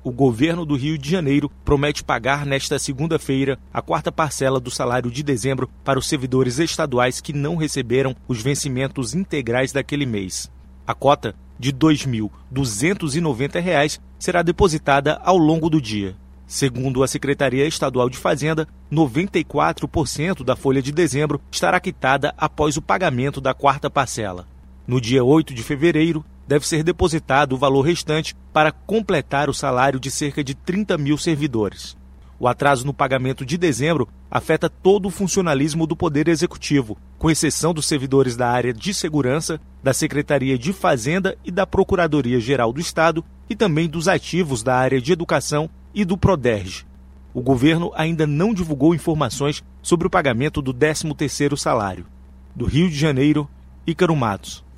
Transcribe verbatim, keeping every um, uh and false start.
O governo do Rio de Janeiro promete pagar nesta segunda-feira a quarta parcela do salário de dezembro para os servidores estaduais que não receberam os vencimentos integrais daquele mês. A cota, de dois mil duzentos e noventa reais, será depositada ao longo do dia. Segundo a Secretaria Estadual de Fazenda, noventa e quatro por cento da folha de dezembro estará quitada após o pagamento da quarta parcela. No dia oito de fevereiro, deve ser depositado o valor restante para completar o salário de cerca de trinta mil servidores. O atraso no pagamento de dezembro afeta todo o funcionalismo do Poder Executivo, com exceção dos servidores da área de segurança, da Secretaria de Fazenda e da Procuradoria-Geral do Estado e também dos ativos da área de educação e do Proderj. O governo ainda não divulgou informações sobre o pagamento do décimo terceiro salário. Do Rio de Janeiro, Ícaro Matos.